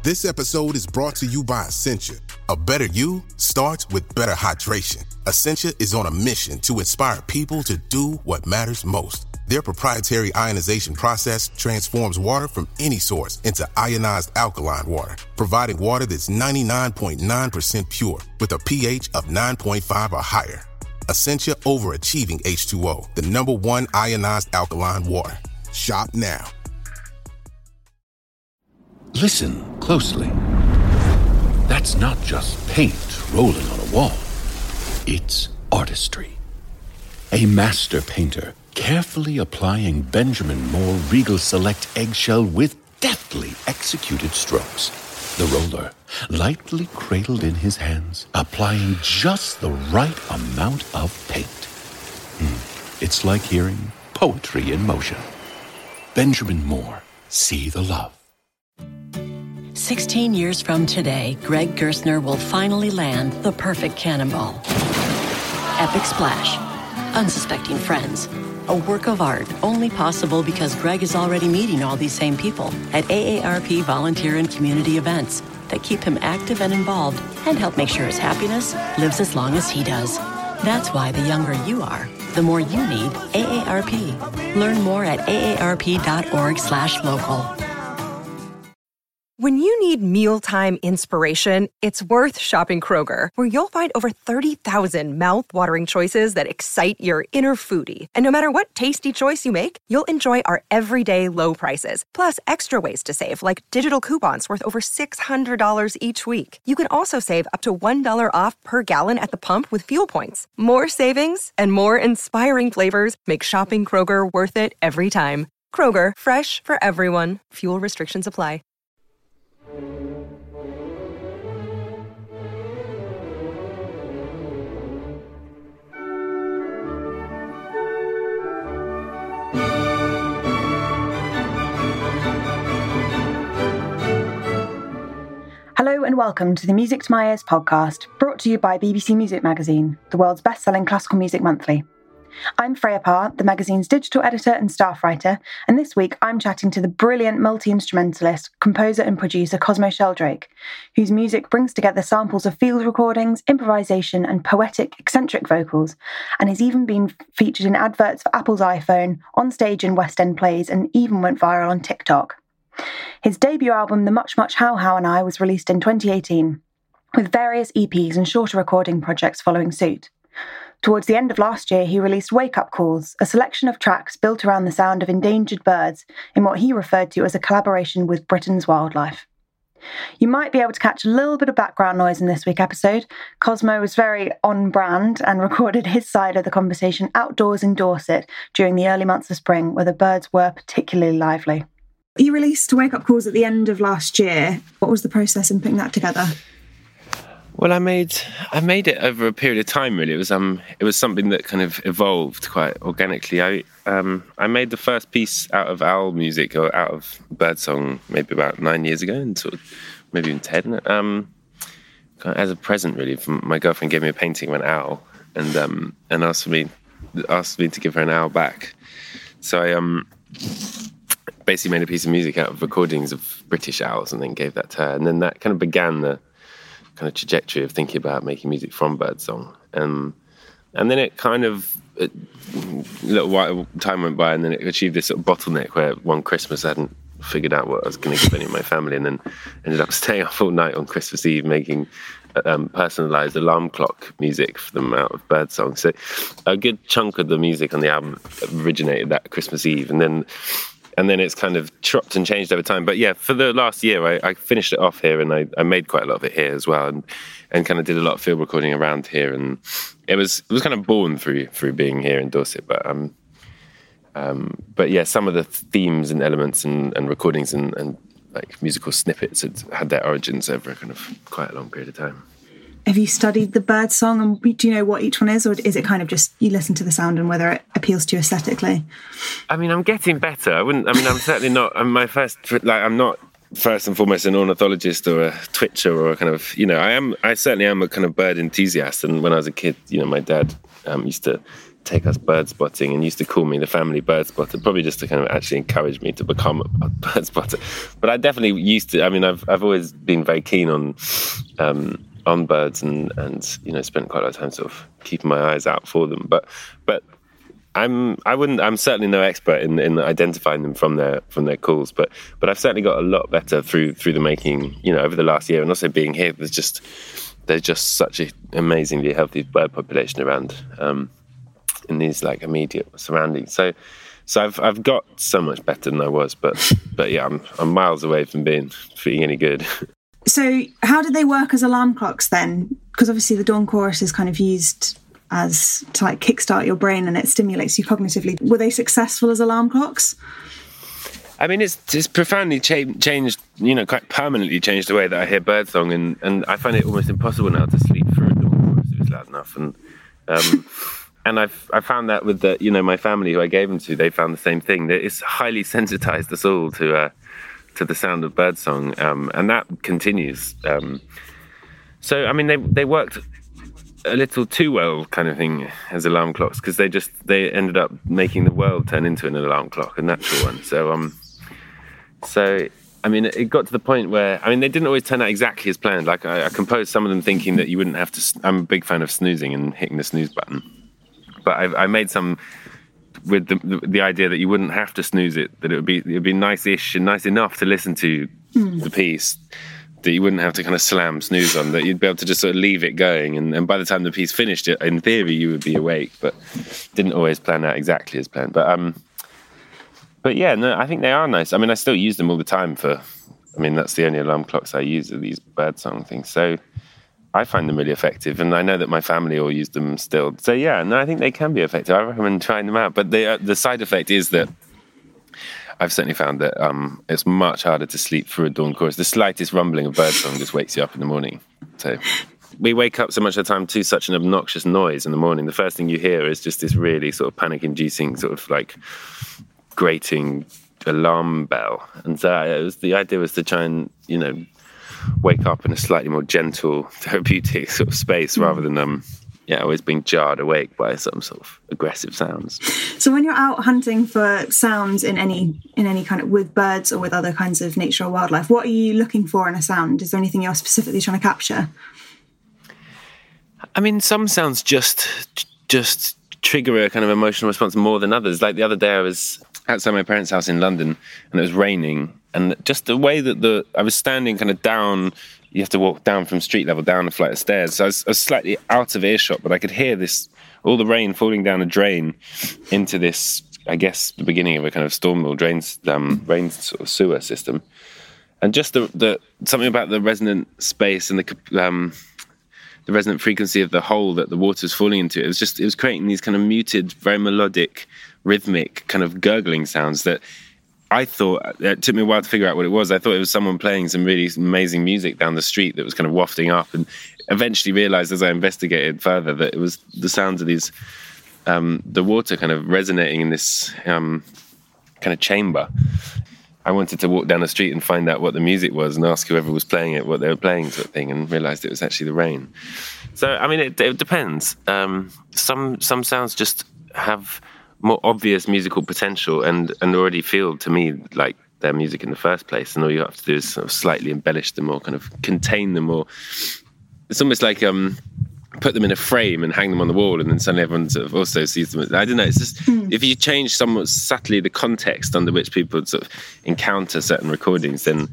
This episode is brought to you by Essentia. A better you starts with better hydration. Essentia is on a mission to inspire people to do what matters most. Their proprietary ionization process transforms water from any source into ionized alkaline water, providing water that's 99.9% pure with a pH of 9.5 or higher. Essentia overachieving H2O, the #1 ionized alkaline water. Shop now. Listen closely. That's not just paint rolling on a wall. It's artistry. A master painter carefully applying Benjamin Moore Regal Select eggshell with deftly executed strokes. The roller lightly cradled in his hands, applying just the right amount of paint. It's like hearing poetry in motion. Benjamin Moore, see the love. 16 years from today, Greg Gerstner will finally land the perfect cannonball. Epic splash. Unsuspecting friends. A work of art only possible because Greg is already meeting all these same people at AARP volunteer and community events that keep him active and involved and help make sure his happiness lives as long as he does. That's why the younger you are, the more you need AARP. Learn more at aarp.org/local. When you need mealtime inspiration, it's worth shopping Kroger, where you'll find over 30,000 mouth-watering choices that excite your inner foodie. And no matter what tasty choice you make, you'll enjoy our everyday low prices, plus extra ways to save, like digital coupons worth over $600 each week. You can also save up to $1 off per gallon at the pump with fuel points. More savings and more inspiring flavors make shopping Kroger worth it every time. Kroger, fresh for everyone. Fuel restrictions apply. Hello and welcome to the Music to My Ears podcast, brought to you by BBC Music Magazine, the world's best-selling classical music monthly. I'm Freya Parr, the magazine's digital editor and staff writer, and this week I'm chatting to the brilliant multi-instrumentalist, composer and producer Cosmo Sheldrake, whose music brings together samples of field recordings, improvisation and poetic, eccentric vocals, and has even been featured in adverts for Apple's iPhone, on stage in West End plays, and even went viral on TikTok. His debut album, The Much Much How How and I, was released in 2018, with various EPs and shorter recording projects following suit. Towards the end of last year, he released Wake Up Calls, a selection of tracks built around the sound of endangered birds in what he referred to as a collaboration with Britain's wildlife. You might be able to catch a little bit of background noise in this week's episode. Cosmo was very on brand and recorded his side of the conversation outdoors in Dorset during the early months of spring, where the birds were particularly lively. You released Wake Up Calls at the end of last year. What was the process in putting that together? Well, I made it over a period of time. Really, it was something that kind of evolved quite organically. I made the first piece out of owl music, or out of birdsong, maybe about 9 years ago, and sort of maybe even 10. As a present, really, from my girlfriend gave me a painting of an owl, and asked me to give her an owl back. So I basically made a piece of music out of recordings of British owls, and then gave that to her, and then that kind of began the kind of trajectory of thinking about making music from birdsong. And then it kind of, a little while time went by, and then it achieved this sort of bottleneck where one Christmas I hadn't figured out what I was going to give any of my family, and then ended up staying up all night on Christmas Eve making personalised alarm clock music for them out of birdsong. So a good chunk of the music on the album originated that Christmas Eve, and then it's kind of chopped and changed over time. But yeah, for the last year, I finished it off here, and I made quite a lot of it here as well, and kind of did a lot of field recording around here. And it was kind of born through being here in Dorset. But yeah, some of the themes and elements and recordings and like musical snippets had their origins over kind of quite a long period of time. Have you studied the bird song, and do you know what each one is, or is it kind of just you listen to the sound and whether it appeals to you aesthetically? I mean, I'm getting better. I'm certainly not. I'm not first and foremost an ornithologist or a twitcher or a kind of, I certainly am a kind of bird enthusiast. And when I was a kid, my dad used to take us bird spotting and used to call me the family bird spotter, probably just to kind of actually encourage me to become a bird spotter. But I definitely used to. I mean, I've always been very keen on birds and spent quite a lot of time sort of keeping my eyes out for them. But I'm certainly no expert in identifying them from their calls, but I've certainly got a lot better through the making, over the last year, and also being here. There's just such an amazingly healthy bird population around in these like immediate surroundings. So I've got so much better than I was, but yeah, I'm miles away from feeling any good. So how did they work as alarm clocks then? Because obviously the dawn chorus is kind of used as to like kickstart your brain and it stimulates you cognitively. Were they successful as alarm clocks? I mean, it's profoundly changed, quite permanently changed the way that I hear birdsong, and I find it almost impossible now to sleep through a dawn chorus if it's loud enough. And I found that with my family who I gave them to, they found the same thing. That it's highly sensitized us all to the sound of birdsong, and that continues. So I mean, they worked a little too well, kind of thing, as alarm clocks, because they ended up making the world turn into an alarm clock, a natural one. So I mean, it got to the point where, I mean, they didn't always turn out exactly as planned. Like I composed some of them thinking that you wouldn't have to. I'm a big fan of snoozing and hitting the snooze button, but I made some with the idea that you wouldn't have to snooze it, that it would be nice-ish and nice enough to listen to the piece, that you wouldn't have to kind of slam snooze on, that you'd be able to just sort of leave it going, and by the time the piece finished, in theory you would be awake, but didn't always plan out exactly as planned. But yeah, no, I think they are nice. I mean, I still use them all the time that's the only alarm clocks I use, are these birdsong things. So I find them really effective, and I know that my family all use them still. So yeah, no, I think they can be effective. I recommend trying them out. But the side effect is that I've certainly found that it's much harder to sleep through a dawn chorus. The slightest rumbling of birdsong just wakes you up in the morning. So we wake up so much of the time to such an obnoxious noise in the morning. The first thing you hear is just this really sort of panic-inducing sort of like grating alarm bell. And so the idea was to try and, wake up in a slightly more gentle, therapeutic sort of space rather than always being jarred awake by some sort of aggressive sounds. So when you're out hunting for sounds in any kind of, with birds or with other kinds of nature or wildlife, what are you looking for in a sound? Is there anything you're specifically trying to capture? I mean, some sounds just trigger a kind of emotional response more than others. Like the other day I was outside my parents' house in London and it was raining, and just the way that I was standing kind of down, you have to walk down from street level down a flight of stairs. So I was slightly out of earshot, but I could hear all the rain falling down a drain into this, I guess, the beginning of a kind of storm or rain sort of sewer system. And just the something about the resonant space and the resonant frequency of the hole that the water's falling into. It was creating these kind of muted, very melodic, rhythmic kind of gurgling sounds that I thought, it took me a while to figure out what it was. I thought it was someone playing some really amazing music down the street that was kind of wafting up, and eventually realized as I investigated further that it was the sounds of these, the water kind of resonating in this kind of chamber. I wanted to walk down the street and find out what the music was and ask whoever was playing it what they were playing, sort of thing, and realized it was actually the rain. So, I mean, it depends. Some sounds just have more obvious musical potential and already feel to me like their music in the first place, and all you have to do is sort of slightly embellish them or kind of contain them, or it's almost like put them in a frame and hang them on the wall, and then suddenly everyone sort of also sees them. I don't know, it's just if you change somewhat subtly the context under which people sort of encounter certain recordings, then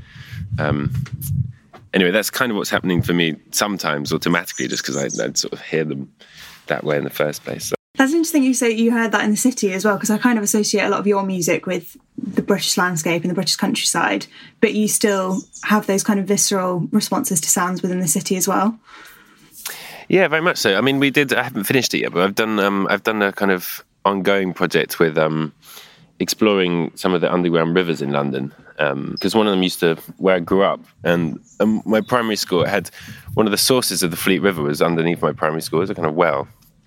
anyway, that's kind of what's happening for me sometimes automatically, just because I'd sort of hear them that way in the first place. So. That's interesting you say you heard that in the city as well, because I kind of associate a lot of your music with the British landscape and the British countryside, but you still have those kind of visceral responses to sounds within the city as well. Yeah, very much so. I mean, I haven't finished it yet, but I've done a kind of ongoing project with exploring some of the underground rivers in London, because one of them used to, where I grew up, and my primary school had one of the sources of the Fleet River was underneath my primary school. It was a kind of well.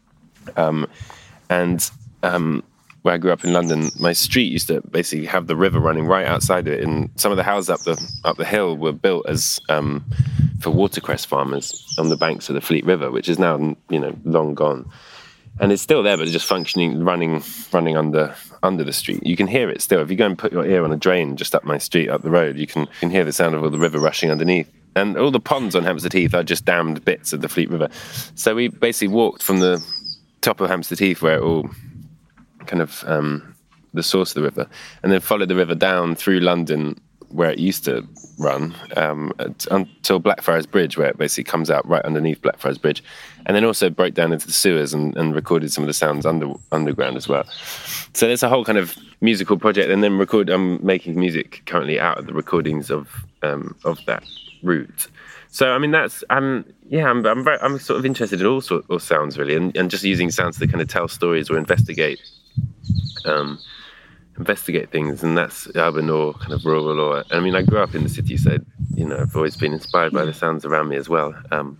Where I grew up in London, my street used to basically have the river running right outside it, and some of the houses up the hill were built as for watercress farmers on the banks of the Fleet River, which is now long gone. And it's still there, but it's just functioning, running under the street. You can hear it still. If you go and put your ear on a drain just up my street, up the road, you can hear the sound of all the river rushing underneath. And all the ponds on Hampstead Heath are just dammed bits of the Fleet River. So we basically walked from the top of Hampstead Heath, where it all kind of the source of the river, and then followed the river down through London, where it used to run, until Blackfriars Bridge, where it basically comes out right underneath Blackfriars Bridge, and then also broke down into the sewers and recorded some of the sounds underground as well. So there's a whole kind of musical project, and then I'm making music currently out of the recordings of that route. So I mean, I'm sort of interested in all sounds really, and just using sounds to kind of tell stories or investigate things, and that's urban or kind of rural. Or I mean, I grew up in the city, so I've always been inspired by the sounds around me as well.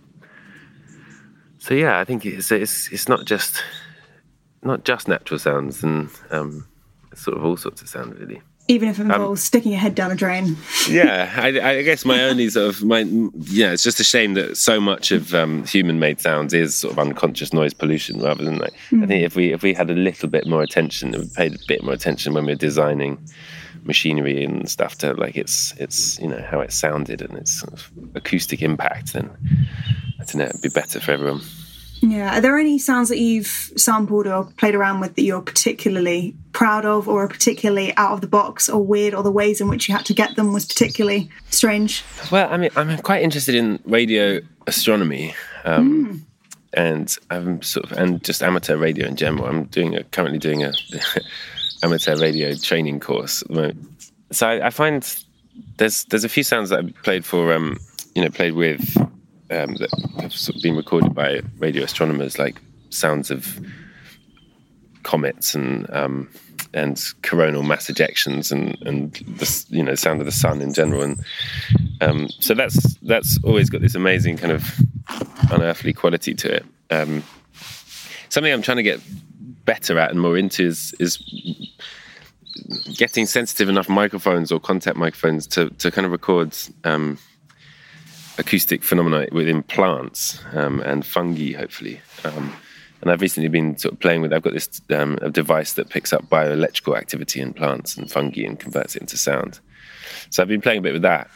So yeah, I think it's not just natural sounds, and it's sort of all sorts of sound really. Even if it involves sticking your head down a drain. Yeah, I guess my only sort of it's just a shame that so much of human-made sounds is sort of unconscious noise pollution, rather than I think if we had a little bit more attention, if we paid a bit more attention when we were designing machinery and stuff to it's how it sounded and its sort of acoustic impact, then I don't know, it'd be better for everyone. Yeah. Are there any sounds that you've sampled or played around with that you're particularly proud of, or are particularly out of the box or weird, or the ways in which you had to get them was particularly strange? Well, I mean, I'm quite interested in radio astronomy, and I'm and just amateur radio in general. I'm currently doing a amateur radio training course at the moment. So I find there's a few sounds that I've played with. That have sort of been recorded by radio astronomers, like sounds of comets and coronal mass ejections and the sound of the sun in general, and so that's always got this amazing kind of unearthly quality to it. Something I'm trying to get better at and more into is getting sensitive enough microphones or contact microphones to kind of record acoustic phenomena within plants and fungi, hopefully. And I've recently been sort of playing with, I've got this a device that picks up bioelectrical activity in plants and fungi and converts it into sound. So I've been playing a bit with that.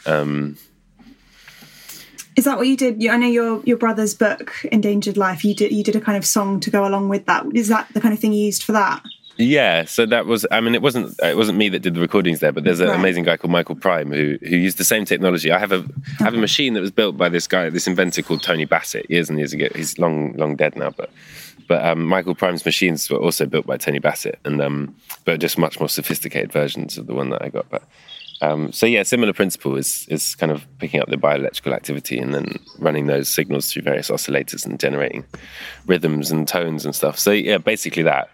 Is that what you did? I know your brother's book, Endangered Life, you did a kind of song to go along with that. Is that the kind of thing you used for that? Yeah, so that was, I mean, it wasn't me that did the recordings there, but there's an amazing guy called Michael Prime who used the same technology. I have a machine that was built by this inventor called Tony Bassett years and years ago. He's long dead now, but Michael Prime's machines were also built by Tony Bassett, and but just much more sophisticated versions of the one that I got. But so yeah, similar principle is kind of picking up the bioelectrical activity and then running those signals through various oscillators and generating rhythms and tones and stuff. So yeah, basically that.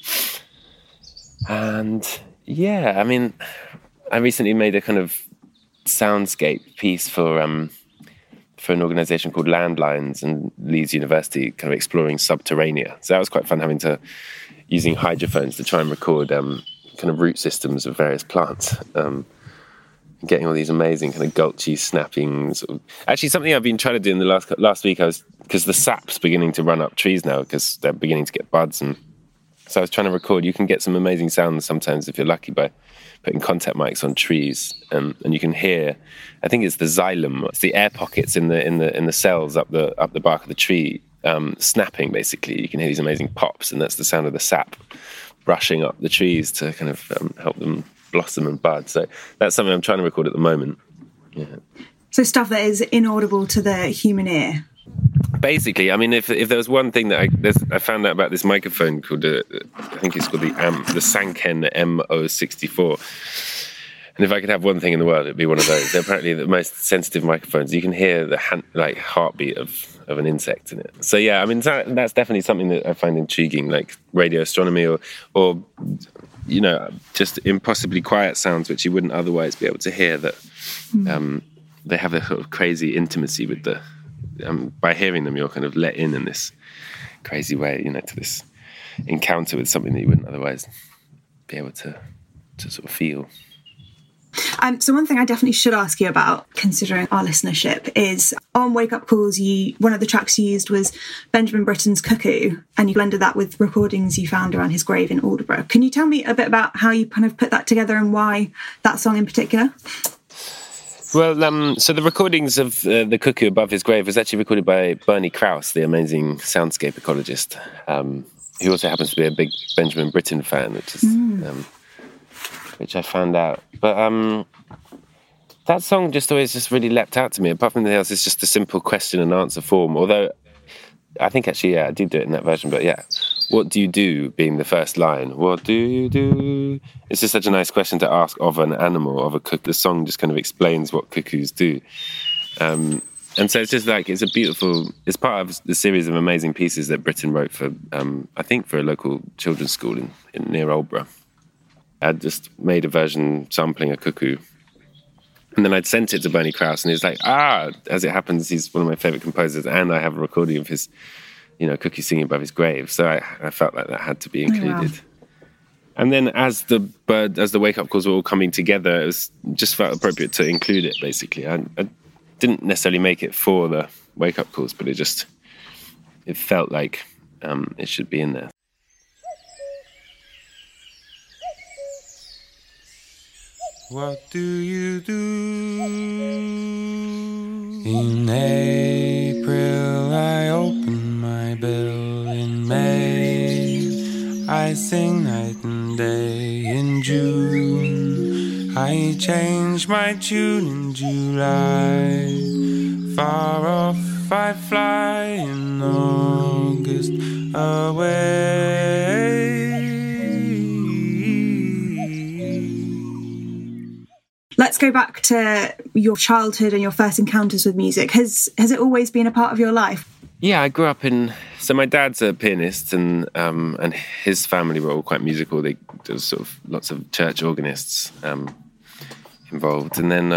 And yeah, I mean, I recently made a kind of soundscape piece for an organisation called Landlines and Leeds University, kind of exploring subterranea. So that was quite fun, using hydrophones to try and record kind of root systems of various plants, getting all these amazing kind of gulchy snapping. Actually, something I've been trying to do in the last week, because the sap's beginning to run up trees now because they're beginning to get buds, and so I was trying to record. You can get some amazing sounds sometimes if you're lucky by putting contact mics on trees, and you can hear. I think it's the xylem. It's the air pockets in the cells up the bark of the tree snapping. Basically, you can hear these amazing pops, and that's the sound of the sap brushing up the trees to kind of help them blossom and bud. So that's something I'm trying to record at the moment. Yeah. So stuff that is inaudible to the human ear. Basically, I mean, if there was one thing that I found out about this microphone called, I think it's called the Sanken MO64, and if I could have one thing in the world, it'd be one of those. They're apparently the most sensitive microphones. You can hear the heartbeat of an insect in it. So yeah, I mean, that's definitely something that I find intriguing, like radio astronomy or just impossibly quiet sounds which you wouldn't otherwise be able to hear. That they have a sort of crazy intimacy with the. By hearing them, you're kind of let in this crazy way, to this encounter with something that you wouldn't otherwise be able to sort of feel. So one thing I definitely should ask you about, considering our listenership, is on Wake Up Calls, one of the tracks you used was Benjamin Britten's Cuckoo, and you blended that with recordings you found around his grave in Aldeburgh. Can you tell me a bit about how you kind of put that together and why that song in particular? Well, so the recordings of the cuckoo above his grave was actually recorded by Bernie Krause, the amazing soundscape ecologist, who also happens to be a big Benjamin Britten fan, which I found out. But that song just always just really leapt out to me. Apart from anything else, it's just a simple question and answer form. Although I think actually, I did do it in that version. But yeah, what do you do being the first line? What do you do? It's just such a nice question to ask of an animal, of a cuckoo. The song just kind of explains what cuckoos do. And so it's just like, it's part of the series of amazing pieces that Britten wrote for, I think for a local children's school in near Aldeburgh. I'd just made a version sampling a cuckoo. And then I'd sent it to Bernie Krause, and he was like, as it happens, he's one of my favourite composers, and I have a recording of his, cuckoo singing above his grave. So I felt like that had to be included. Oh, wow. And then as the Wake Up Calls were all coming together, it just felt appropriate to include it, basically. I didn't necessarily make it for the Wake Up Calls, but it felt like it should be in there. What do you do? In April I open my bill. In May I sing night and day. In June I change my tune. In July far off I fly. In August away. Let's go back to your childhood and your first encounters with music. Has it always been a part of your life? Yeah, I grew up so my dad's a pianist, and his family were all quite musical. There was sort of lots of church organists involved, and then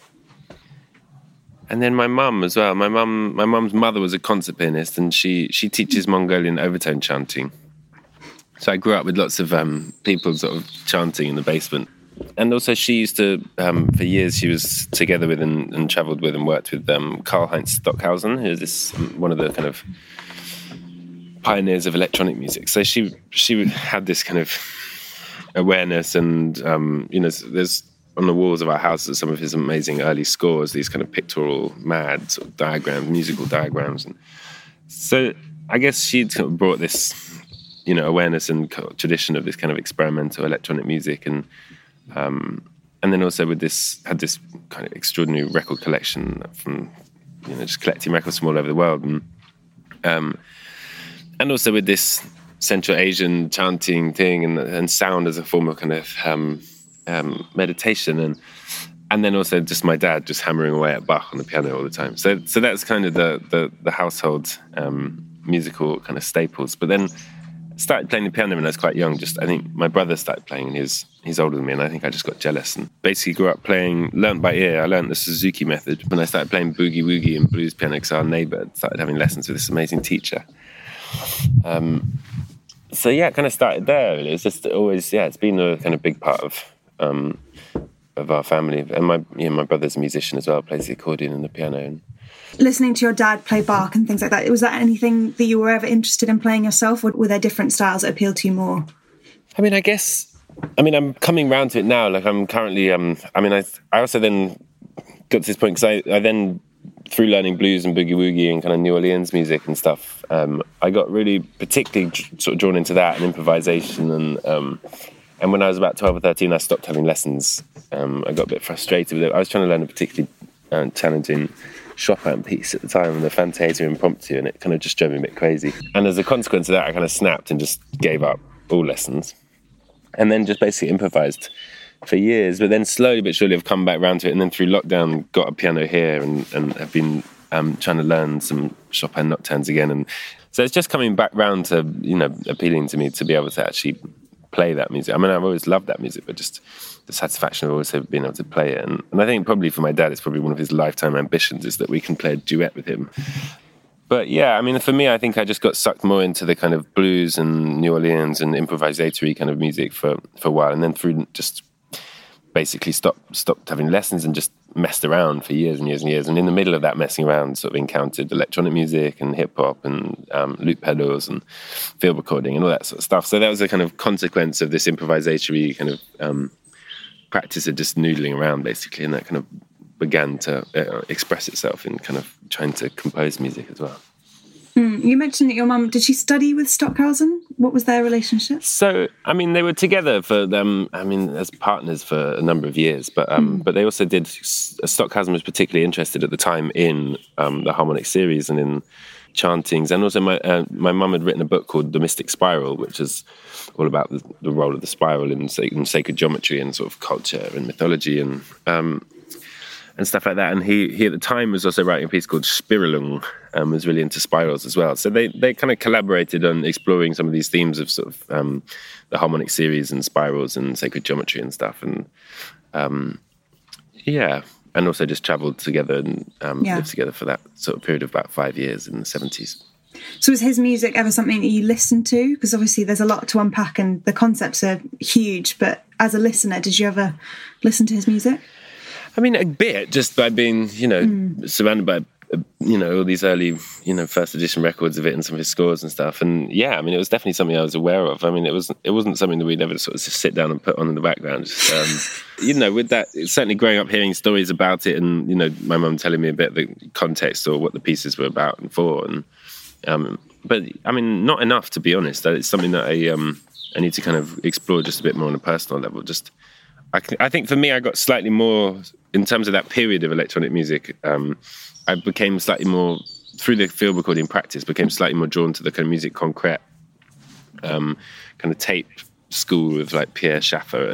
my mum as well. My mum's mother was a concert pianist, and she teaches Mongolian overtone chanting. So I grew up with lots of people sort of chanting in the basement. And also she used to, for years, she was together with and travelled with and worked with Karlheinz Stockhausen, who is one of the kind of pioneers of electronic music. So she had this kind of awareness, and, there's on the walls of our house some of his amazing early scores, these kind of pictorial mad sort of diagrams, musical diagrams. And so I guess she'd kind of brought this, awareness and tradition of this kind of experimental electronic music, and then also had this kind of extraordinary record collection from, just collecting records from all over the world, and also with this Central Asian chanting thing and sound as a form of kind of meditation, and then also just my dad just hammering away at Bach on the piano all the time. So that's kind of the household musical kind of staples. But then started playing the piano when I was quite young. I think my brother started playing, and he's older than me, and I think I just got jealous and basically grew up learned by ear. I learned the Suzuki method when I started playing boogie woogie and blues piano, because our neighbour started having lessons with this amazing teacher. So yeah, it kind of started there. Really. It's just always, it's been a kind of big part of our family. And my brother's a musician as well, plays the accordion and the piano. And listening to your dad play Bach and things like that, was that anything that you were ever interested in playing yourself, or were there different styles that appealed to you more? I'm coming round to it now. Like I'm currently, I also then got to this point, because I then, through learning blues and boogie woogie and kind of New Orleans music and stuff, I got really particularly sort of drawn into that and improvisation. And when I was about 12 or 13, I stopped having lessons. I got a bit frustrated with it. I was trying to learn a particularly challenging Chopin piece at the time, the Fantasia Impromptu, and it kind of just drove me a bit crazy. And as a consequence of that, I kind of snapped and just gave up all lessons, and then just basically improvised for years. But then slowly but surely I've come back around to it, and then through lockdown got a piano here and have been trying to learn some Chopin nocturnes again. And so it's just coming back round to, appealing to me to be able to actually play that music. I've always loved that music, but just the satisfaction of always being able to play it. And I think probably for my dad, it's probably one of his lifetime ambitions is that we can play a duet with him. But yeah, for me, I think I just got sucked more into the kind of blues and New Orleans and improvisatory kind of music for a while. And then through just basically stopped having lessons and just messed around for years and years and years. And in the middle of that messing around, sort of encountered electronic music and hip hop and loop pedals and field recording and all that sort of stuff. So that was a kind of consequence of this improvisatory kind of practice of just noodling around, basically, and that kind of began to express itself in kind of trying to compose music as well. You mentioned that your mum, did she study with Stockhausen? What was their relationship? So, I mean, they were together for them, as partners for a number of years, but they also did, Stockhausen was particularly interested at the time in the harmonic series and in chantings, and also my mum had written a book called The Mystic Spiral, which is all about the role of the spiral in sacred geometry and sort of culture and mythology and stuff like that. And he at the time was also writing a piece called Spiralung, was really into spirals as well. So they kind of collaborated on exploring some of these themes of sort of the harmonic series and spirals and sacred geometry and stuff. And and also just travelled together and lived together for that sort of period of about 5 years in the 70s. So was his music ever something that you listened to? Because obviously there's a lot to unpack and the concepts are huge, but as a listener, did you ever listen to his music? I mean, a bit, just by being, surrounded by, all these early, first edition records of it and some of his scores and stuff. And yeah, I mean, it was definitely something I was aware of. I mean, it wasn't something that we'd ever sort of just sit down and put on in the background. Just, with that, certainly growing up hearing stories about it and, my mum telling me a bit of the context or what the pieces were about and for. And, but I mean, not enough, to be honest. It's something that I need to kind of explore just a bit more on a personal level. Just, I think for me, I got slightly more, in terms of that period of electronic music, I became slightly more, through the field recording practice, became slightly more drawn to the kind of musique concrète, kind of tape school with like Pierre Schaeffer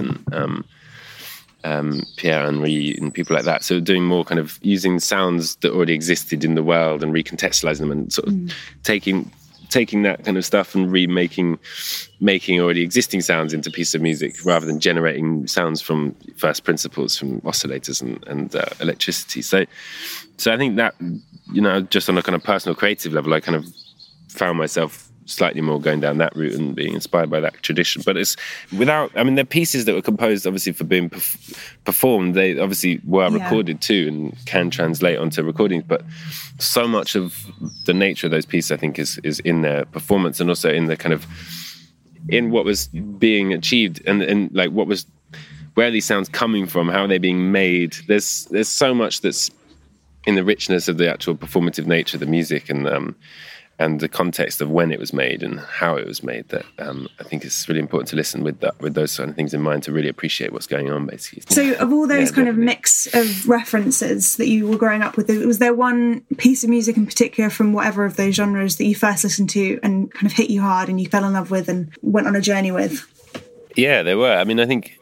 and Pierre Henry and people like that. So doing more kind of using sounds that already existed in the world and recontextualizing them and sort of taking that kind of stuff and making already existing sounds into pieces of music rather than generating sounds from first principles from oscillators and electricity. So I think that, just on a kind of personal creative level, I kind of found myself slightly more going down that route and being inspired by that tradition. But it's they're pieces that were composed obviously for being performed. They obviously were recorded too and can translate onto recordings, but so much of the nature of those pieces, I think, is in their performance and also in the kind of, in what was being achieved and like where are these sounds coming from, how are they being made. There's so much that's in the richness of the actual performative nature of the music and the context of when it was made and how it was made that I think it's really important to listen with those kind of things in mind to really appreciate what's going on, basically. So of all those kind of mix of references that you were growing up with, was there one piece of music in particular from whatever of those genres that you first listened to and kind of hit you hard and you fell in love with and went on a journey with? Yeah, there were. I mean, I think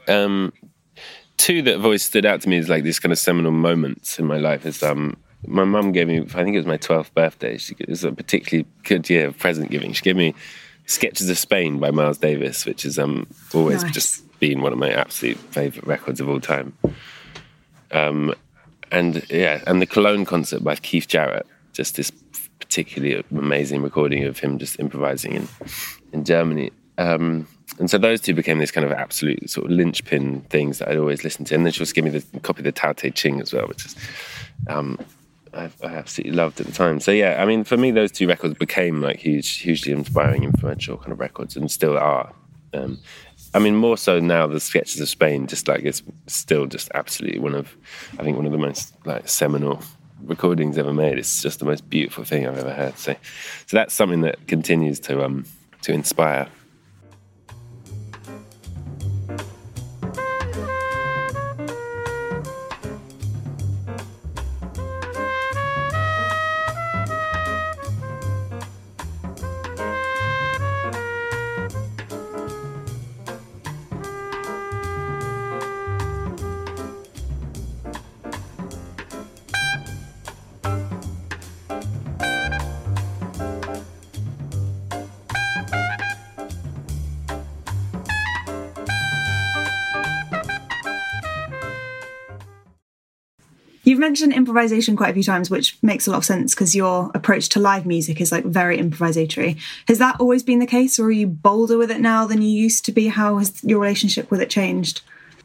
two that have always stood out to me as like these kind of seminal moments in my life is my mum gave me, I think it was my 12th birthday, it was a particularly good year of present giving. She gave me Sketches of Spain by Miles Davis, which has always just been one of my absolute favourite records of all time. And the Cologne concert by Keith Jarrett, just this particularly amazing recording of him just improvising in Germany. And so those two became this kind of absolute sort of linchpin things that I'd always listen to. And then she also gave me the copy of the Tao Te Ching as well, which is I absolutely loved at the time. So yeah, I mean, for me, those two records became like hugely inspiring, influential kind of records, and still are. I mean, more so now, the Sketches of Spain, just like it's still just absolutely one of the most like seminal recordings ever made. It's just the most beautiful thing I've ever heard. So that's something that continues to inspire. You've mentioned improvisation quite a few times, which makes a lot of sense because your approach to live music is like very improvisatory. Has that always been the case, or are you bolder with it now than you used to be? How has your relationship with it changed?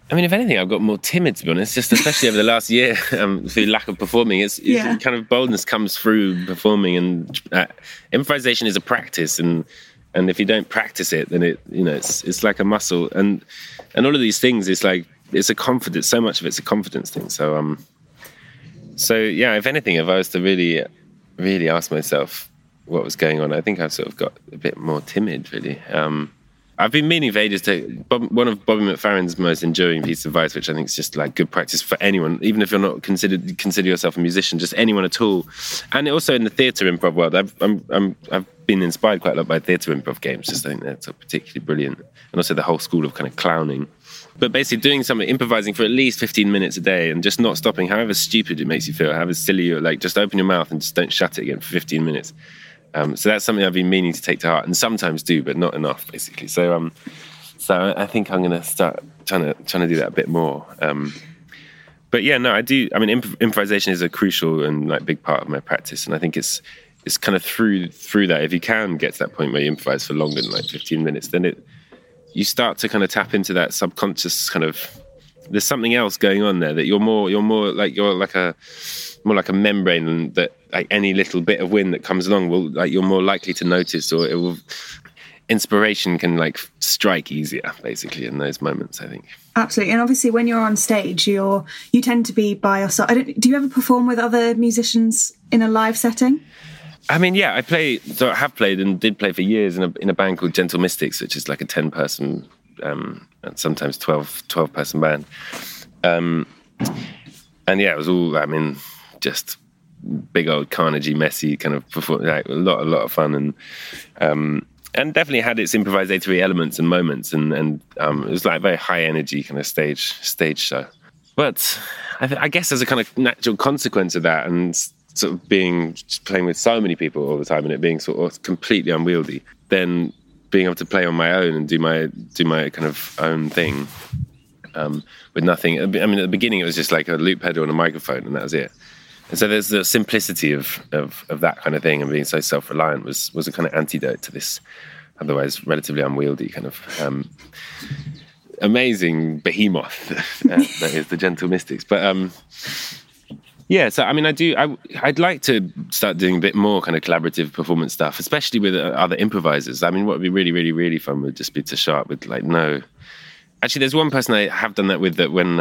I mean, if anything, I've got more timid, to be honest, just especially over the last year through lack of performing. It's kind of boldness comes through performing, and improvisation is a practice, and if you don't practice it, then it's like a muscle, and all of these things, it's a confidence. So much of it's a confidence thing. So yeah, if anything, if I was to really, really ask myself what was going on, I think I've sort of got a bit more timid, really. I've been meaning for ages one of Bobby McFerrin's most enduring pieces of advice, which I think is just like good practice for anyone, even if you're not consider yourself a musician, just anyone at all. And also in the theatre improv world, I've been inspired quite a lot by theatre improv games. Just I think that's particularly brilliant, and also the whole school of kind of clowning. But basically doing something, improvising for at least 15 minutes a day, and just not stopping, however stupid it makes you feel, however silly you're, like just open your mouth and just don't shut it again for 15 minutes. So that's something I've been meaning to take to heart, and sometimes do, but not enough, basically. So I think I'm going to start trying to do that a bit more. But yeah, no, I do. I mean, improvisation is a crucial and like big part of my practice, and I think it's kind of through that. If you can get to that point where you improvise for longer than like 15 minutes, then you start to kind of tap into that subconscious kind of. There's something else going on there that you're like a membrane, and that like any little bit of wind that comes along will, like, you're more likely to notice, or it will. Inspiration can like strike easier, basically, in those moments, I think. Absolutely. And obviously when you're on stage, you tend to be by yourself. Do you ever perform with other musicians in a live setting? I mean, yeah, I have played and did play for years in a band called Gentle Mystics, which is like a 10-person and sometimes 12-person band. And yeah, it was all, I mean, just big old Carnegie messy kind of performance, like a lot of fun, and definitely had its improvisatory elements and moments, and it was like a very high energy kind of stage show. But I guess as a kind of natural consequence of that, and sort of playing with so many people all the time, and it being sort of completely unwieldy, then being able to play on my own and do my kind of own thing with nothing. I mean, at the beginning it was just like a loop pedal and a microphone, and that was it. And so there's the simplicity of that kind of thing, and being so self-reliant was a kind of antidote to this otherwise relatively unwieldy kind of amazing behemoth that is the Gentle Mystics. But yeah, so I mean, I'd like to start doing a bit more kind of collaborative performance stuff, especially with other improvisers. I mean, what would be really, really, really fun would just be to show up with Actually, there's one person I have done that with, that when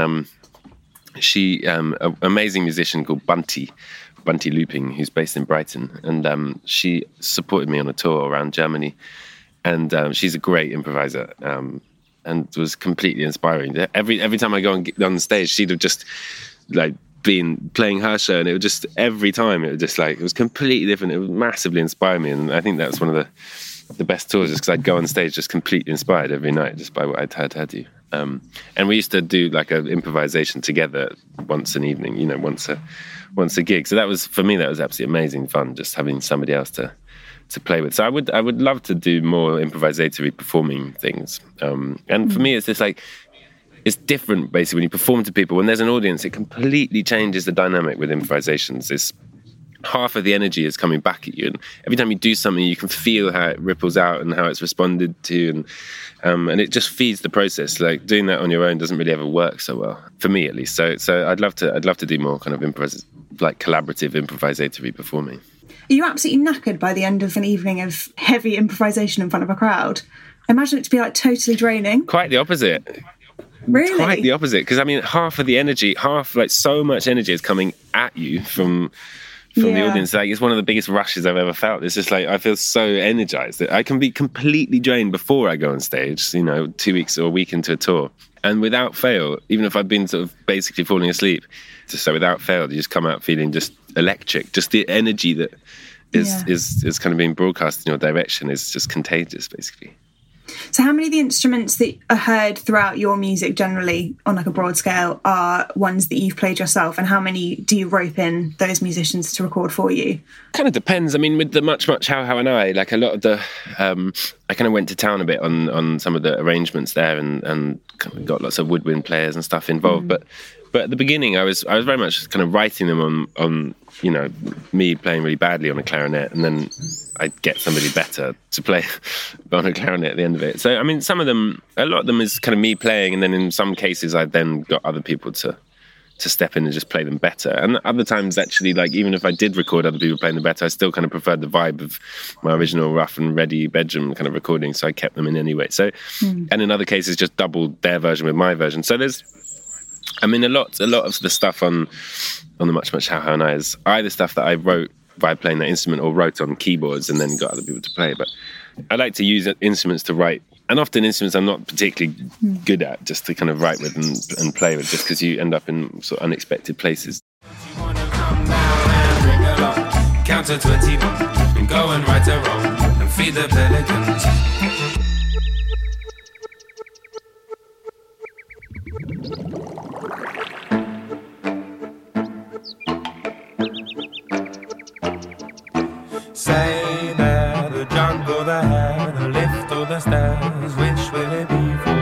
an amazing musician called Bunty Looping, who's based in Brighton, and she supported me on a tour around Germany, and she's a great improviser, and was completely inspiring. Every time I go on stage, she'd have just like been playing her show, and it would just, every time it was completely different. It would massively inspire me, and I think that's one of the best tours, just because I'd go on stage just completely inspired every night just by what I'd heard her do. And we used to do like an improvisation together once an evening, once a gig. So that was, for me, that was absolutely amazing fun, just having somebody else to play with. So I would love to do more improvisatory performing things. And for me, it's just like, it's different basically when you perform to people. When there's an audience, it completely changes the dynamic with improvisations. It's half of the energy is coming back at you, and every time you do something, you can feel how it ripples out and how it's responded to, and it just feeds the process. Like doing that on your own doesn't really ever work so well, for me at least. So I'd love to do more kind of collaborative improvisatory performing. Are you absolutely knackered by the end of an evening of heavy improvisation in front of a crowd? I imagine it to be like totally draining. Quite the opposite. Really? Quite the opposite, because I mean, half of the energy, so much energy is coming at you from the audience. Like, it's one of the biggest rushes I've ever felt. It's just like, I feel so energized that I can be completely drained before I go on stage, 2 weeks or a week into a tour. And without fail, even if I've been sort of basically falling asleep, so without fail, you just come out feeling just electric. Just the energy that is kind of being broadcast in your direction is just contagious, basically. So how many of the instruments that are heard throughout your music generally on like a broad scale are ones that you've played yourself, and how many do you rope in those musicians to record for you? Kind of depends. I mean, with the Much How and I, like a lot of the I kind of went to town a bit on some of the arrangements there, and kind of got lots of woodwind players and stuff involved. But But at the beginning, I was very much kind of writing them on me playing really badly on a clarinet, and then I'd get somebody better to play on a clarinet at the end of it. So, I mean, a lot of them is kind of me playing, and then in some cases I then got other people to step in and just play them better. And other times, actually, like, even if I did record other people playing them better, I still kind of preferred the vibe of my original rough and ready bedroom kind of recording, so I kept them in anyway. So, and in other cases, just doubled their version with my version. So there's, I mean, a lot of the stuff on the Much Much How and I is either stuff that I wrote by playing that instrument or wrote on keyboards and then got other people to play. But I like to use instruments to write, and often instruments I'm not particularly good at, just to kind of write with and play with, just because you end up in sort of unexpected places. Count to 20 and go and right or wrong and feed the pelicans. Say that the jungle, the hair, the lift or the stairs, which will it be for?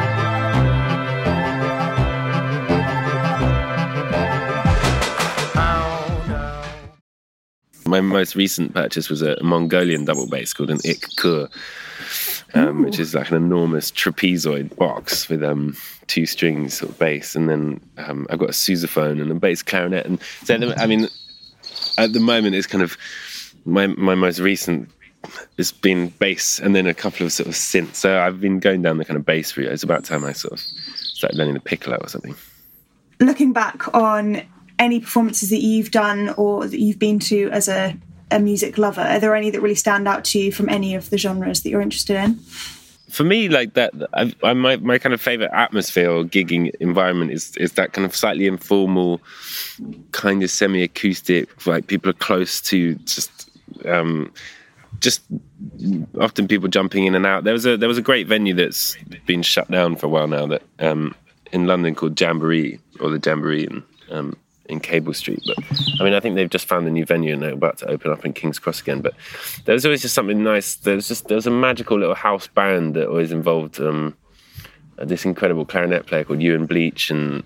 My most recent purchase was a Mongolian double bass called an Ik Kur, which is like an enormous trapezoid box with 2 strings sort of bass, and then I've got a sousaphone and a bass clarinet. And so, I mean, at the moment, it's kind of my most recent has been bass and then a couple of sort of synths. So I've been going down the kind of bass route. It's about time I sort of started learning the piccolo or something. Looking back on any performances that you've done or that you've been to as a music lover, are there any that really stand out to you from any of the genres that you're interested in? For me, like that, my kind of favourite atmosphere or gigging environment is that kind of slightly informal, kind of semi-acoustic, like people are close to just often people jumping in and out. There was a great venue that's been shut down for a while now that in London called Jamboree, or the Jamboree in Cable Street. But I mean, I think they've just found a new venue and they're about to open up in King's Cross again. But there was always just something nice. There was a magical little house band that always involved this incredible clarinet player called Ewan Bleach and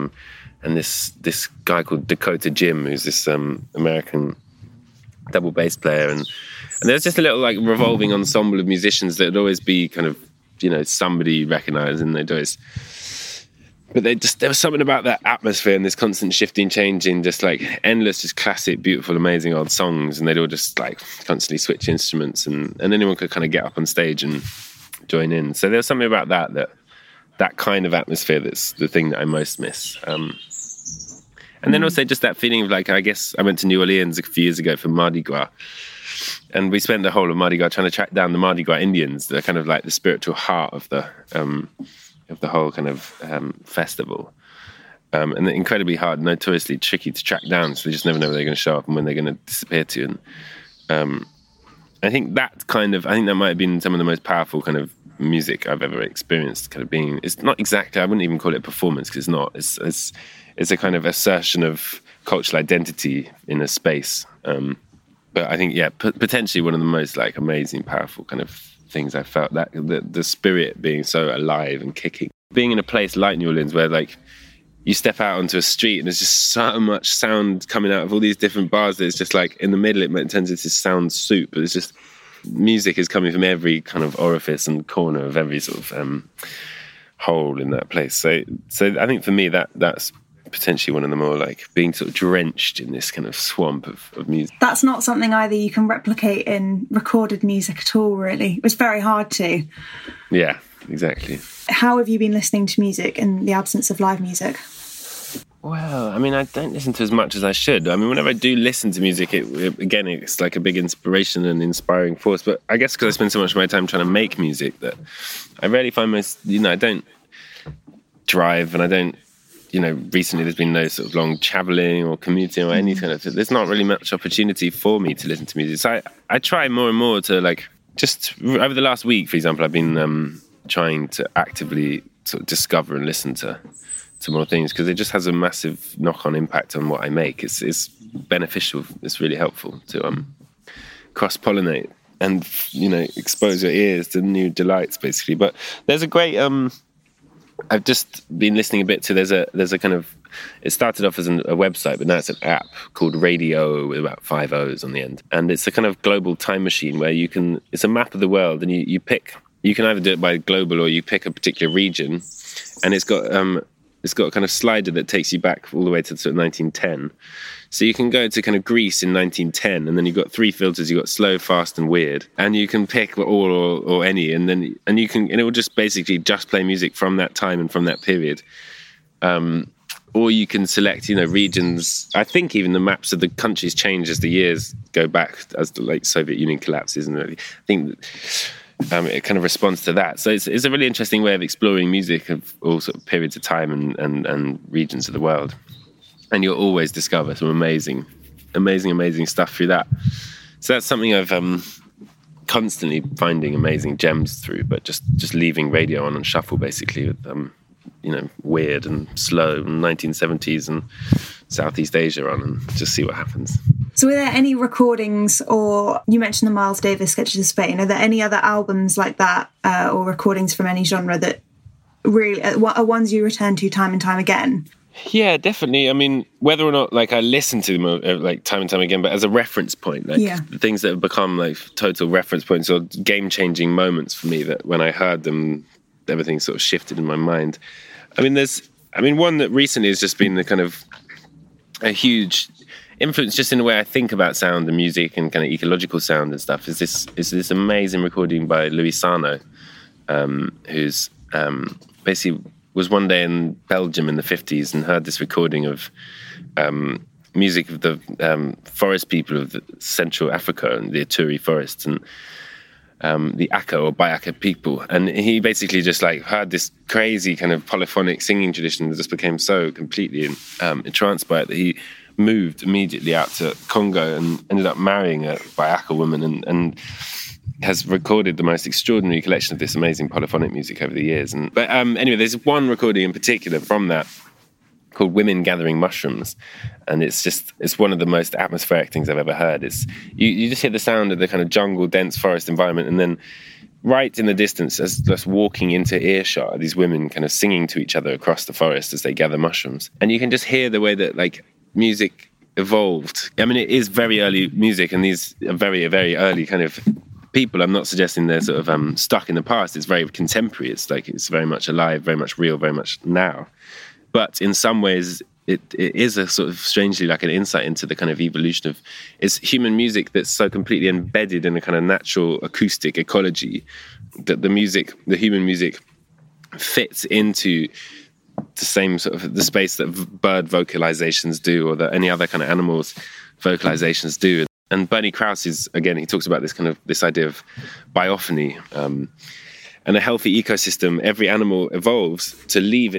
this guy called Dakota Jim, who's this American double bass player, and there's just a little like revolving ensemble of musicians that would always be kind of, you know, somebody recognised, and they'd always. But there was something about that atmosphere and this constant shifting, changing, just like endless, just classic, beautiful, amazing old songs, and they'd all just like constantly switch instruments, and anyone could kind of get up on stage and join in. So there's something about that kind of atmosphere that's the thing that I most miss. And then also just that feeling of like, I guess I went to New Orleans a few years ago for Mardi Gras, and we spent the whole of Mardi Gras trying to track down the Mardi Gras Indians. They're kind of like the spiritual heart of the whole kind of festival. And they're incredibly hard, notoriously tricky to track down, so they just never know where they're going to show up and when they're going to disappear to. And I think that might have been some of the most powerful kind of music I've ever experienced, kind of being, it's not exactly, I wouldn't even call it performance, because it's not, it's a kind of assertion of cultural identity in a space. But I think, yeah, potentially one of the most like amazing, powerful kind of things I felt, that the spirit being so alive and kicking. Being in a place like New Orleans where like you step out onto a street and there's just so much sound coming out of all these different bars that it's just like in the middle it turns into sound soup, but it's just music is coming from every kind of orifice and corner of every sort of hole in that place. So I think for me that's potentially one of the more like being sort of drenched in this kind of swamp of music. That's not something either you can replicate in recorded music at all, really. It was very hard to. Yeah, exactly. How have you been listening to music in the absence of live music? Well, I mean, I don't listen to as much as I should. I mean, whenever I do listen to music, it's like a big inspiration and inspiring force. But I guess because I spend so much of my time trying to make music that I rarely find I don't drive, and I don't, recently there's been no sort of long travelling or commuting or any kind of thing. There's not really much opportunity for me to listen to music. So I try more and more to like, just over the last week, for example, I've been trying to actively sort of discover and listen to more things, because it just has a massive knock-on impact on what I make. It's beneficial. It's really helpful to cross-pollinate and, expose your ears to new delights, basically. But there's a great I've just been listening a bit to, there's a kind of, it started off as a website, but now it's an app called Radio with about 5 O's on the end. And it's a kind of global time machine where it's a map of the world, and you can either do it by global or you pick a particular region, and it's got a kind of slider that takes you back all the way to sort of 1910. So you can go to kind of Greece in 1910, and then you've got 3 filters. You've got slow, fast, and weird, and you can pick all or any, and it will just basically just play music from that time and from that period. Or you can select, regions. I think even the maps of the countries change as the years go back, as the Soviet Union collapses, and I think it kind of responds to that. So it's a really interesting way of exploring music of all sort of periods of time and regions of the world. And you'll always discover some amazing stuff through that. So that's something I've constantly finding amazing gems through, but just leaving radio on shuffle, basically, with weird and slow 1970s and Southeast Asia on, and just see what happens. So were there any recordings, or you mentioned the Miles Davis Sketches of Spain, are there any other albums like that or recordings from any genre that really are ones you return to time and time again? Yeah, definitely. I mean, whether or not I listen to them time and time again, but as a reference point, things that have become total reference points or game-changing moments for me, that when I heard them, everything sort of shifted in my mind. I mean, one that recently has just been the kind of a huge influence just in the way I think about sound and music and kind of ecological sound and stuff is this amazing recording by Louis Sarno, who's basically was one day in Belgium in the 50s and heard this recording of music of the forest people of Central Africa and the Ituri forests and the Aka or Bayaka people. And he basically just heard this crazy kind of polyphonic singing tradition that just became so completely entranced by it that he moved immediately out to Congo and ended up marrying a Bayaka woman and has recorded the most extraordinary collection of this amazing polyphonic music over the years. But anyway, there's one recording in particular from that called Women Gathering Mushrooms, and it's one of the most atmospheric things I've ever heard. It's you just hear the sound of the kind of jungle, dense forest environment, and then right in the distance, as just walking into earshot, are these women kind of singing to each other across the forest as they gather mushrooms. And you can just hear the way that music evolved. I mean, it is very early music, and these are very, very early kind of people. I'm not suggesting they're sort of stuck in the past. It's very contemporary. It's very much alive, very much real, very much now. But in some ways, it is a sort of strangely an insight into the kind of evolution of it's human music that's so completely embedded in a kind of natural acoustic ecology that the human music fits into the same sort of the space that bird vocalizations do, or that any other kind of animals vocalizations do. And Bernie Krause he talks about this idea of biophony, and a healthy ecosystem. Every animal evolves to leave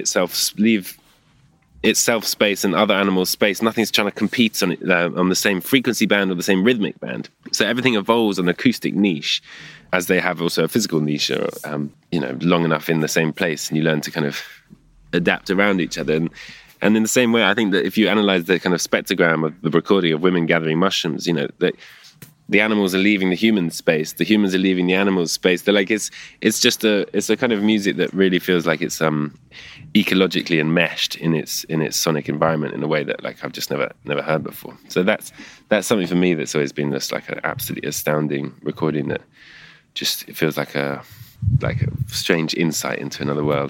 itself space and other animals space. Nothing's trying to compete on the same frequency band or the same rhythmic band. So everything evolves an acoustic niche, as they have also a physical niche, or, long enough in the same place, and you learn to kind of adapt around each other. And in the same way, I think that if you analyze the kind of spectrogram of the recording of Women Gathering Mushrooms, that the animals are leaving the human space, the humans are leaving the animals space. They're it's a kind of music that really feels like it's ecologically enmeshed in its sonic environment in a way that I've just never heard before. So that's something for me that's always been just an absolutely astounding recording that just it feels like a strange insight into another world.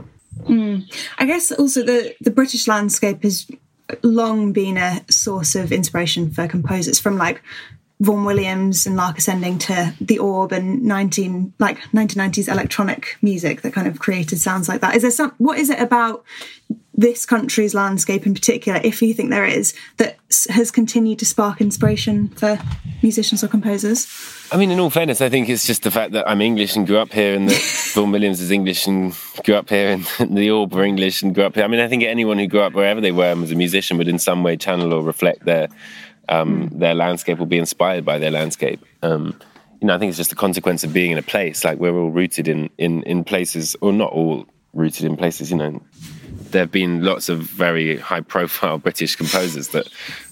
I guess also the British landscape has long been a source of inspiration for composers, from Vaughan Williams and Lark Ascending to The Orb and 1990s electronic music that kind of created sounds like that. What is it about this country's landscape in particular, if you think there is, that has continued to spark inspiration for musicians or composers? I mean, in all fairness, I think it's just the fact that I'm English and grew up here, and that Vaughan Williams is English and grew up here, and The Orb were English and grew up here. I mean, I think anyone who grew up wherever they were and was a musician would in some way channel or reflect their landscape or be inspired by their landscape. I think it's just a consequence of being in a place. We're all rooted in places, or not all rooted in places, There have been lots of very high-profile British composers that,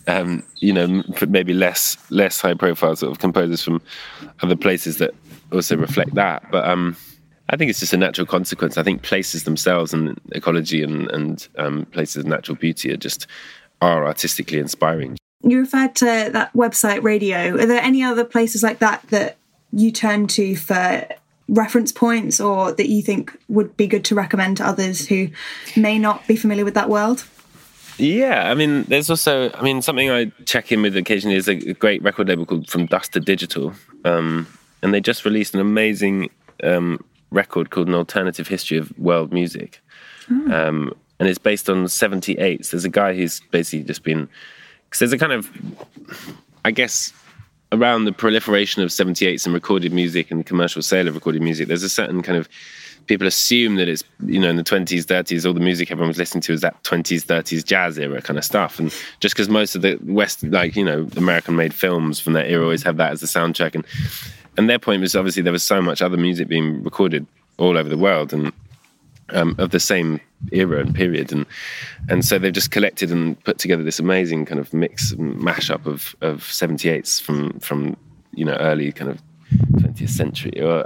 maybe less high-profile sort of composers from other places that also reflect that. But I think it's just a natural consequence. I think places themselves and ecology and places of natural beauty are artistically inspiring. You referred to that website Radio. Are there any other places like that you turn to for reference points, or that you think would be good to recommend to others who may not be familiar with that world? Yeah, I mean, there's also, something I check in with occasionally is a great record label called From Dust to Digital. And they just released an amazing record called An Alternative History of World Music. And it's based on 78s. There's a guy who's basically just been... Because there's a kind of, I guess, around the proliferation of 78s and recorded music and commercial sale of recorded music, there's a certain kind of... People assume that it's, in the 20s, 30s, all the music everyone was listening to is that 20s, 30s jazz era kind of stuff. And just because most of the West, American-made films from that era always have that as the soundtrack. And their point was, obviously, there was so much other music being recorded all over the world and of the same era and period. And so they've just collected and put together this amazing kind of mix and mashup of 78s from early kind of 20th century or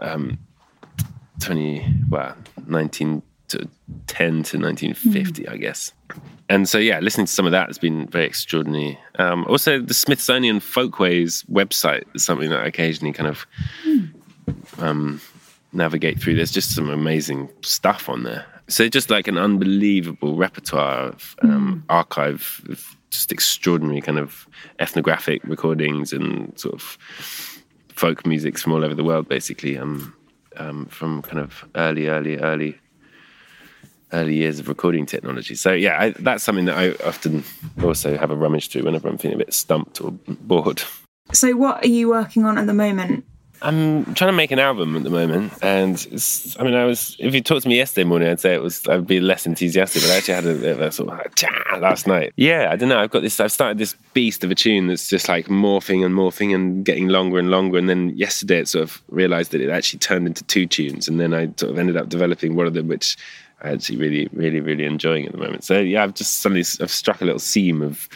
1910 to 1950, I guess. And so, yeah, listening to some of that has been very extraordinary. Also, the Smithsonian Folkways website is something that I occasionally kind of navigate through. There's just some amazing stuff on there. So just like an unbelievable repertoire of archive of just extraordinary kind of ethnographic recordings and sort of folk musics from all over the world, basically, from kind of early years of recording technology. So yeah, that's something that I often also have a rummage through whenever I'm feeling a bit stumped or bored. So what are you working on at the moment? I'm trying to make an album at the moment, and if you talked to me yesterday morning, I'd be less enthusiastic, but I actually had a sort of last night. Yeah, I don't know, I've started this beast of a tune that's just like morphing and getting longer and longer, and then yesterday it sort of realised that it actually turned into 2 tunes, and then I sort of ended up developing one of them, which I actually really, really, really enjoying at the moment. So yeah, I've struck a little seam of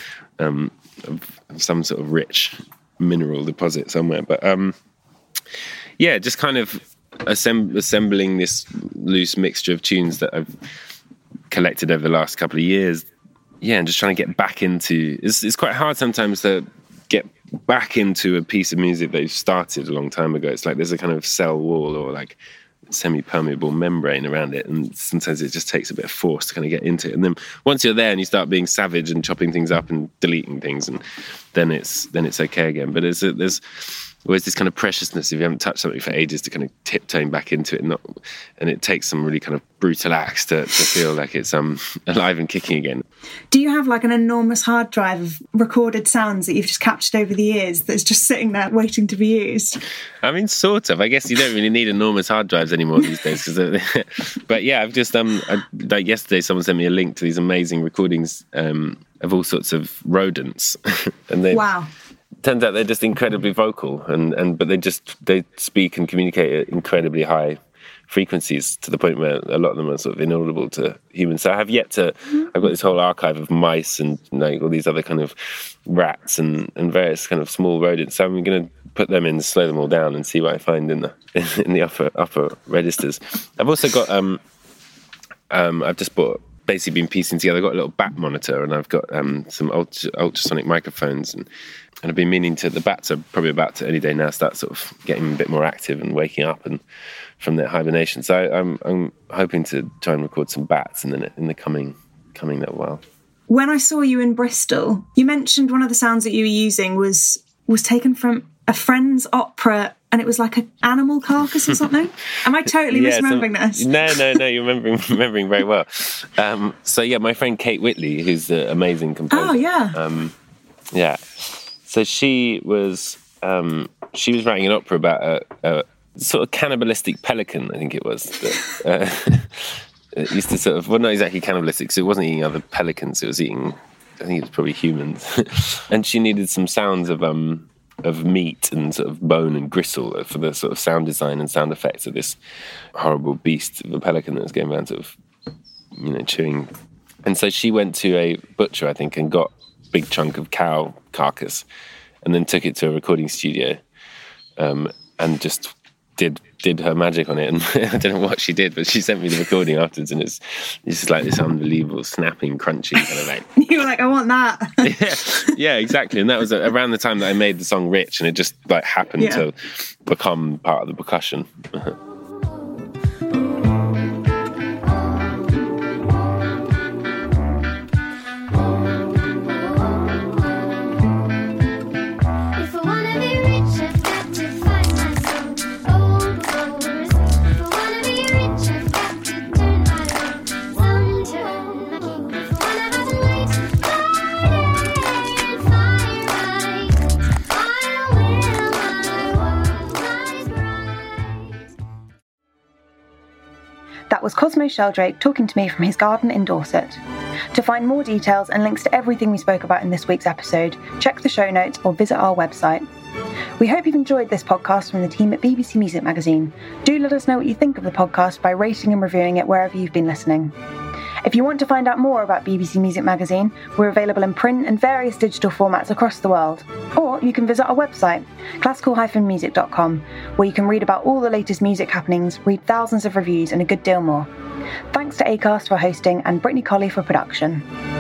some sort of rich mineral deposit somewhere, but yeah, just kind of assembling this loose mixture of tunes that I've collected over the last couple of years. Yeah, and just trying to get back into... It's quite hard sometimes to get back into a piece of music that you've started a long time ago. It's like there's a kind of cell wall or like semi-permeable membrane around it, and sometimes it just takes a bit of force to kind of get into it. And then once you're there and you start being savage and chopping things up and deleting things, and then it's okay again. But there's always this kind of preciousness if you haven't touched something for ages to kind of tiptoeing back into it, and it takes some really kind of brutal acts to feel like it's alive and kicking again. Do you have like an enormous hard drive of recorded sounds that you've just captured over the years that's just sitting there waiting to be used? I mean, sort of. I guess you don't really need enormous hard drives anymore these days. But yeah, I've just like yesterday, someone sent me a link to these amazing recordings of all sorts of rodents, and wow. Turns out they're just incredibly vocal, but they speak and communicate at incredibly high frequencies to the point where a lot of them are sort of inaudible to humans. So I've got this whole archive of mice and like all these other kind of rats and various kind of small rodents. So I'm going to put them in, slow them all down, and see what I find in the upper registers. I've also got I've just basically been piecing together. I've got a little bat monitor, and I've got some ultrasonic microphones, and I've been meaning to. The bats are probably about to any day now start sort of getting a bit more active and waking up and from their hibernation. So I'm hoping to try and record some bats in the coming little while. When I saw you in Bristol, you mentioned one of the sounds that you were using was taken from a friend's opera, and it was like an animal carcass or something. Am I totally misremembering this? No, you're remembering very well. So yeah, my friend Kate Whitley, who's an amazing composer. Oh yeah. Yeah. So she was writing an opera about a sort of cannibalistic pelican, I think it was. That, it used to sort of, well, not exactly cannibalistic, so it wasn't eating other pelicans, it was eating, I think it was probably humans. And she needed some sounds of meat and sort of bone and gristle for the sort of sound design and sound effects of this horrible beast of a pelican that was going around sort of, chewing. And so she went to a butcher, I think, and got a big chunk of cow carcass and then took it to a recording studio and just did did her magic on it, and I don't know what she did, but she sent me the recording afterwards, and it's just like this unbelievable snapping, crunchy kind of like. You were like, I want that. Yeah, exactly. And that was around the time that I made the song Rich, and it just like happened to become part of the percussion. That was Cosmo Sheldrake talking to me from his garden in Dorset. To find more details and links to everything we spoke about in this week's episode, check the show notes or visit our website. We hope you've enjoyed this podcast from the team at BBC Music Magazine. Do let us know what you think of the podcast by rating and reviewing it wherever you've been listening. If you want to find out more about BBC Music Magazine, we're available in print and various digital formats across the world. Or you can visit our website, classical-music.com, where you can read about all the latest music happenings, read thousands of reviews and a good deal more. Thanks to Acast for hosting and Brittany Colley for production.